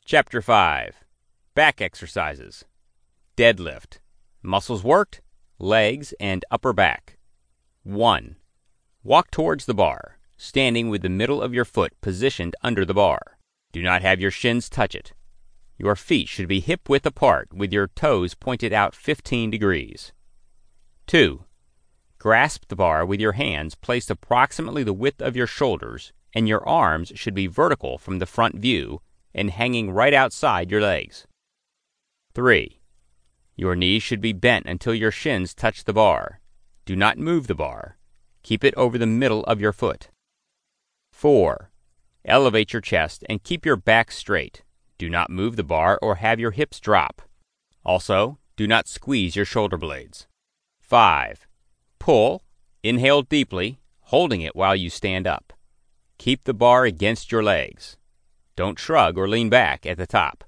Chapter 5. Back Exercises. Deadlift. Muscles worked, legs and upper back. 1. Walk towards the bar, standing with the middle of your foot positioned under the bar. Do not have your shins touch it. Your feet should be hip-width apart with your toes pointed out 15 degrees. 2. Grasp the bar with your hands placed approximately the width of your shoulders, and your arms should be vertical from the front view and hanging right outside your legs. 3. Your knees should be bent until your shins touch the bar. Do not move the bar. Keep it over the middle of your foot. 4. Elevate your chest and keep your back straight. Do not move the bar or have your hips drop. Also, do not squeeze your shoulder blades. 5. Pull. Inhale deeply, holding it while you stand up. Keep the bar against your legs. Don't shrug or lean back at the top.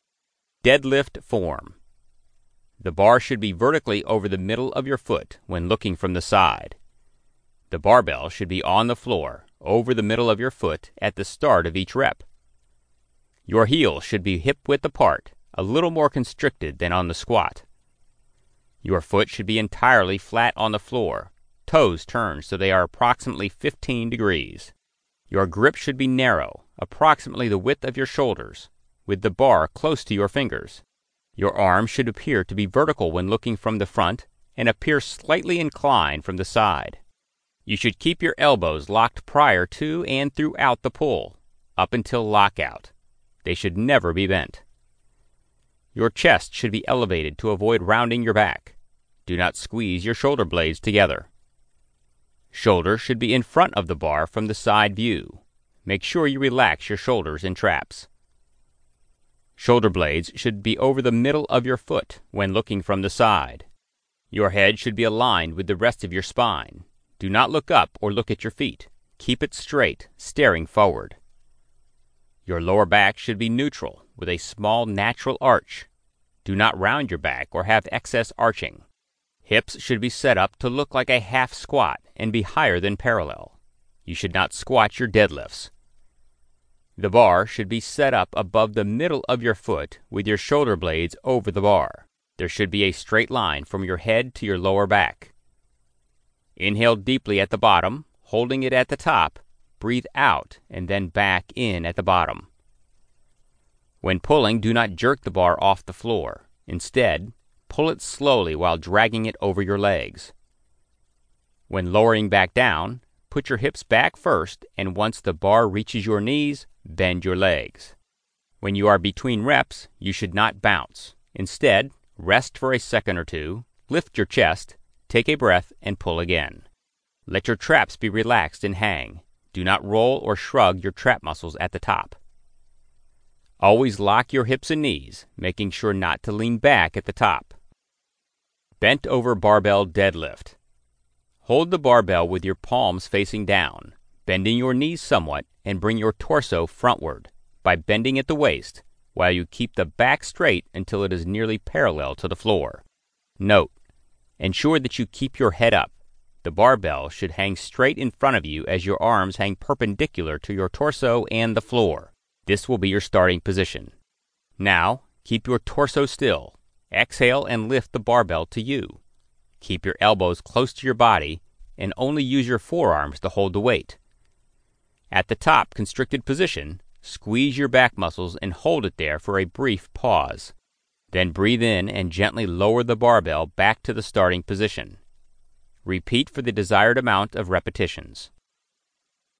Deadlift form. The bar should be vertically over the middle of your foot when looking from the side. The barbell should be on the floor, over the middle of your foot at the start of each rep. Your heels should be hip-width apart, a little more constricted than on the squat. Your foot should be entirely flat on the floor, toes turned so they are approximately 15 degrees. Your grip should be narrow, approximately the width of your shoulders, with the bar close to your fingers. Your arms should appear to be vertical when looking from the front and appear slightly inclined from the side. You should keep your elbows locked prior to and throughout the pull, up until lockout. They should never be bent. Your chest should be elevated to avoid rounding your back. Do not squeeze your shoulder blades together. Shoulders should be in front of the bar from the side view. Make sure you relax your shoulders in traps. Shoulder blades should be over the middle of your foot when looking from the side. Your head should be aligned with the rest of your spine. Do not look up or look at your feet. Keep it straight, staring forward. Your lower back should be neutral, with a small natural arch. Do not round your back or have excess arching. Hips should be set up to look like a half squat and be higher than parallel. You should not squat your deadlifts. The bar should be set up above the middle of your foot with your shoulder blades over the bar. There should be a straight line from your head to your lower back. Inhale deeply at the bottom, holding it at the top. Breathe out and then back in at the bottom. When pulling, do not jerk the bar off the floor. Instead, pull it slowly while dragging it over your legs. When lowering back down, put your hips back first, and once the bar reaches your knees, bend your legs. When you are between reps, you should not bounce. Instead, rest for a second or two, lift your chest, take a breath, and pull again. Let your traps be relaxed and hang. Do not roll or shrug your trap muscles at the top. Always lock your hips and knees, making sure not to lean back at the top. Bent over barbell deadlift. Hold the barbell with your palms facing down, bending your knees somewhat, and bring your torso frontward by bending at the waist, while you keep the back straight until it is nearly parallel to the floor. Note: ensure that you keep your head up. The barbell should hang straight in front of you as your arms hang perpendicular to your torso and the floor. This will be your starting position. Now, keep your torso still. Exhale and lift the barbell to you. Keep your elbows close to your body and only use your forearms to hold the weight. At the top constricted position, squeeze your back muscles and hold it there for a brief pause. Then breathe in and gently lower the barbell back to the starting position. Repeat for the desired amount of repetitions.